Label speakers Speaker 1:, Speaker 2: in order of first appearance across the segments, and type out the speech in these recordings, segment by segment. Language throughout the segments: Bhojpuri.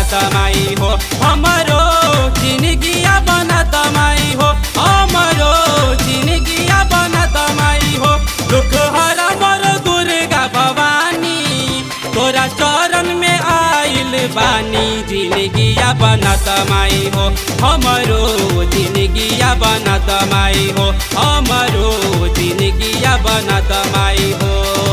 Speaker 1: बनत माई हो हमरो जिंदगिया बनत माई हो हमरो जिंदगिया बनत माई हो दुख हरा मोर दुर्गा भवानी तोरा चरण में आइल बानी जिंदगिया बनत माई हो हमरो जिंदगिया बनत माई हो हमरो जिंदगिया बनत माई हो।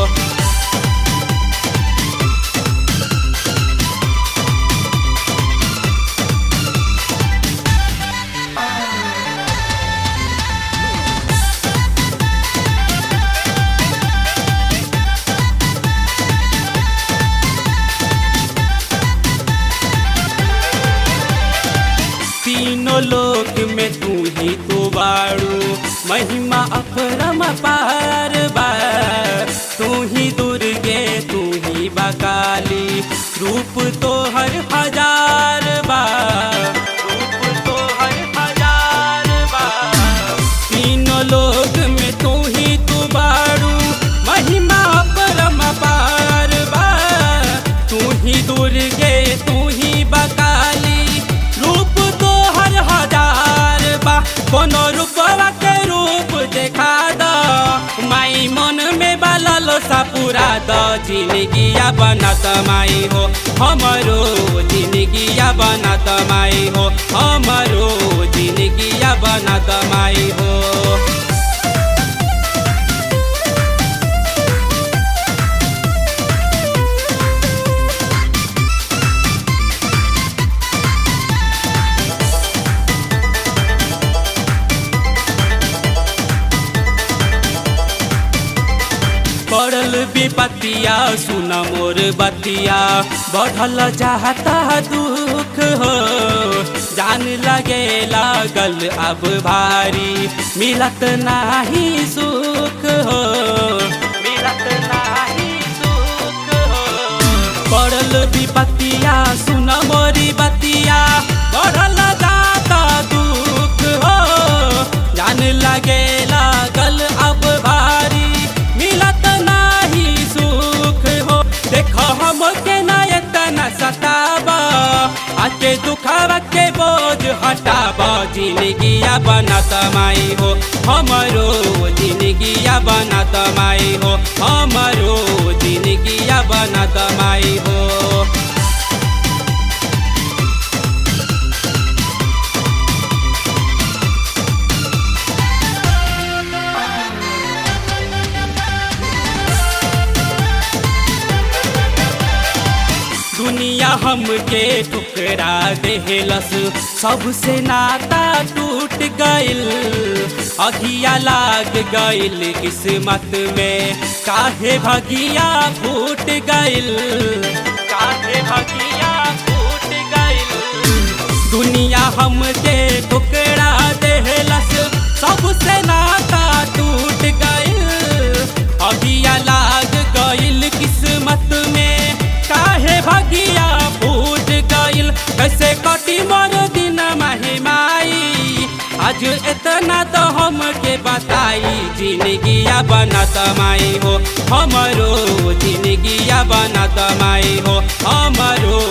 Speaker 1: तीनों लोक में तू ही तो बाड़ू महिमा अपरम पार बा तू ही दुर्गे तू ही बकाली रूप तो हर हजार बा रूप तो हर हजार बा तीनों लोक में तू ही तो बाड़ू महिमा अपरम पार बा तू ही दुर्गे तू ही बकाली कोनो रूपवा के रूप देखा द माई मन में बालल सा पूरा द जिंदगिया बनत माई हो हमरो जिंदगिया बनत माई हो हमरो जिंदगिया बनत माई हो। पड़ल विपतिया सुन मोर बतिया बढ़ल चाहता दुख हो जान लगे लागल अब भारी मिलत नाही सुख हो मिलत नाही सुख हो पड़ल विपतिया सुन मोरी बतिया बढ़ल जाता दुख हो जान लगे लागल अब भारी हमके ना इतना सतावा आके दुखावा के बोझ हटावा जिंदगिया बनत माई हो हमरो जिंदगिया बनत माई हो हमरो जिंदगिया बनत माई हो। दुनिया हमके ठुकरा देहलस सबसे नाता टूट गइल अघिया लाग गइल किस्मत में काहे भगिया फूट गइल काहे भगिया फूट गइल दुनिया हमके ठुकरा देहलस सबसे नाता टूट गइल अघिया लाग गइल किस्मत में काहे भगिया फूट गइल कैसे कटी मोर दिन महिमाई आज इतना तो हमके बताई जिंदगिया बनत माई हो हमरो जिंदगिया बनत माई हो हमरो